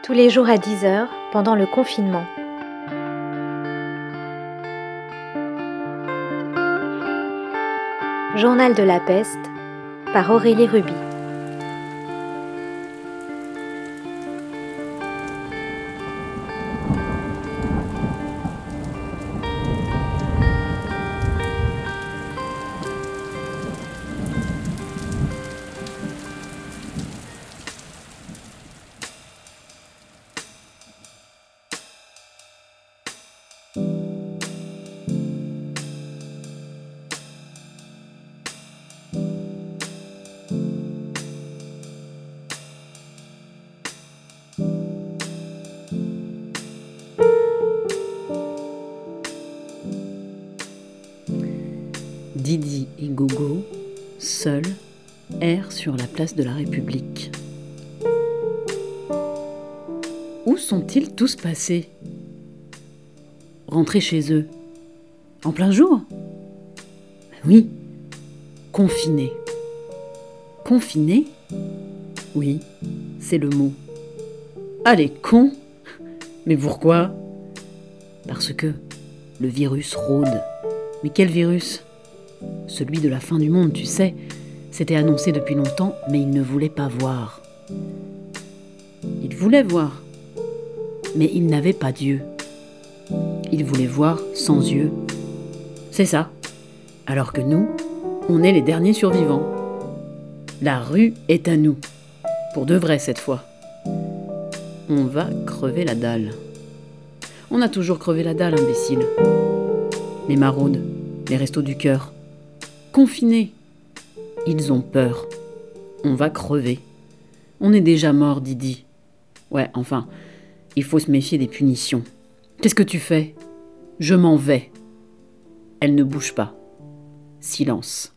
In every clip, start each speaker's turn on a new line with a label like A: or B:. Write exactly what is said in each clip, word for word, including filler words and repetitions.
A: tous les jours à dix heures pendant le confinement. Journal de la peste par Aurélie Ruby.
B: Didi et Gogo, seuls, errent sur la place de la République. Où sont-ils tous passés ? Rentrés chez eux. En plein jour ? Oui, confinés. Confinés ? Oui, c'est le mot. Ah les cons ! Mais pourquoi ? Parce que le virus rôde. Mais quel virus ? Celui de la fin du monde, tu sais. C'était annoncé depuis longtemps, mais il ne voulait pas voir. Il voulait voir, mais il n'avait pas d'yeux. Il voulait voir sans yeux. C'est ça. Alors que nous, on est les derniers survivants. La rue est à nous. Pour de vrai cette fois. On va crever la dalle. On a toujours crevé la dalle, imbécile. Les maraudes, les restos du cœur. Confinés. Ils ont peur. On va crever. On est déjà mort, Didi. Ouais, enfin, il faut se méfier des punitions. Qu'est-ce que tu fais ? Je m'en vais. Elle ne bouge pas. Silence.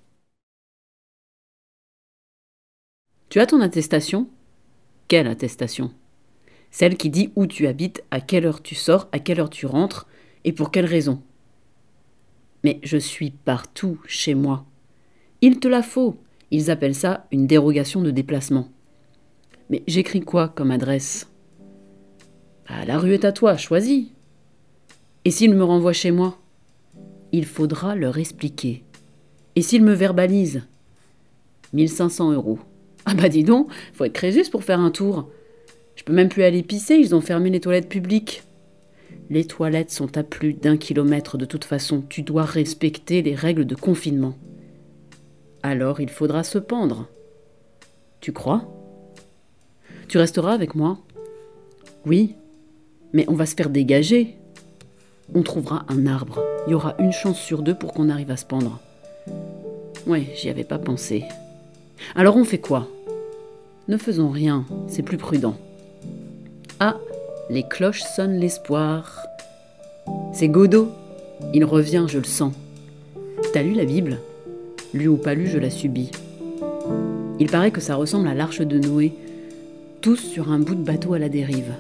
B: Tu as ton attestation ? Quelle attestation ? Celle qui dit où tu habites, à quelle heure tu sors, à quelle heure tu rentres, et pour quelle raison ? Mais je suis partout chez moi. Il te la faut. Ils appellent ça une dérogation de déplacement. Mais j'écris quoi comme adresse ? Bah, la rue est à toi, choisis. Et s'ils me renvoient chez moi ? Il faudra leur expliquer. Et s'ils me verbalisent ? mille cinq cents euros. Ah bah dis donc, faut être Crésus pour faire un tour. Je peux même plus aller pisser, ils ont fermé les toilettes publiques. Les toilettes sont à plus d'un kilomètre de toute façon. Tu dois respecter les règles de confinement. Alors il faudra se pendre. Tu crois ? Tu resteras avec moi ? Oui, mais on va se faire dégager. On trouvera un arbre. Il y aura une chance sur deux pour qu'on arrive à se pendre. Ouais, j'y avais pas pensé. Alors on fait quoi ? Ne faisons rien, c'est plus prudent. Ah, les cloches sonnent l'espoir. C'est Godot. Il revient, je le sens. T'as lu la Bible ? Lu ou pas lu, je la subis. Il paraît que ça ressemble à l'arche de Noé, tous sur un bout de bateau à la dérive.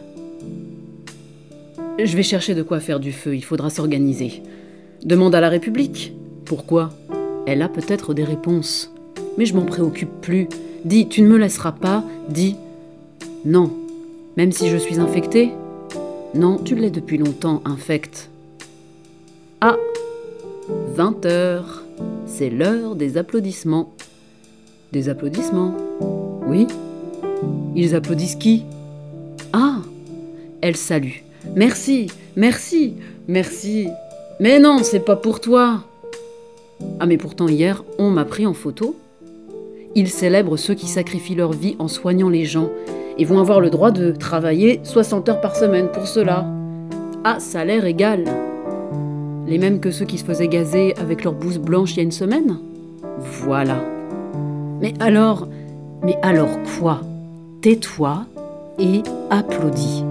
B: Je vais chercher de quoi faire du feu, il faudra s'organiser. Demande à la République. Pourquoi ? Elle a peut-être des réponses. Mais je m'en préoccupe plus. Dis, tu ne me laisseras pas. Dis, non. Même si je suis infectée ? Non, tu l'es depuis longtemps, infecte. Ah, vingt heures. C'est l'heure des applaudissements. Des applaudissements ? Oui. Ils applaudissent qui ? Ah, elle salue. Merci, merci, merci. Mais non, c'est pas pour toi. Ah mais pourtant hier, on m'a pris en photo. Ils célèbrent ceux qui sacrifient leur vie en soignant les gens et vont avoir le droit de travailler soixante heures par semaine pour cela. À salaire égal. Les mêmes que ceux qui se faisaient gazer avec leur blouse blanche il y a une semaine ? Voilà. Mais alors, mais alors quoi ? Tais-toi et applaudis.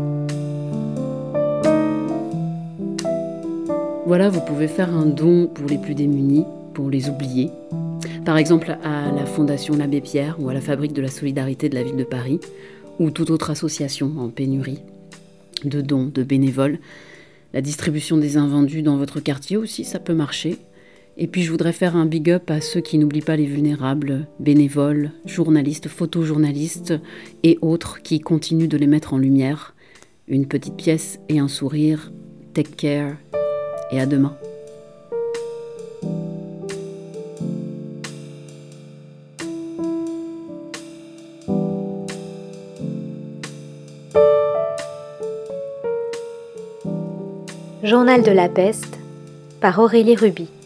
B: Voilà, vous pouvez faire un don pour les plus démunis, pour les oublier. Par exemple à la Fondation l'Abbé Pierre ou à la Fabrique de la Solidarité de la Ville de Paris ou toute autre association en pénurie de dons, de bénévoles. La distribution des invendus dans votre quartier aussi, ça peut marcher. Et puis je voudrais faire un big up à ceux qui n'oublient pas les vulnérables, bénévoles, journalistes, photojournalistes et autres qui continuent de les mettre en lumière. Une petite pièce et un sourire. Take care et à demain.
A: Journal de la peste par Aurélie Ruby.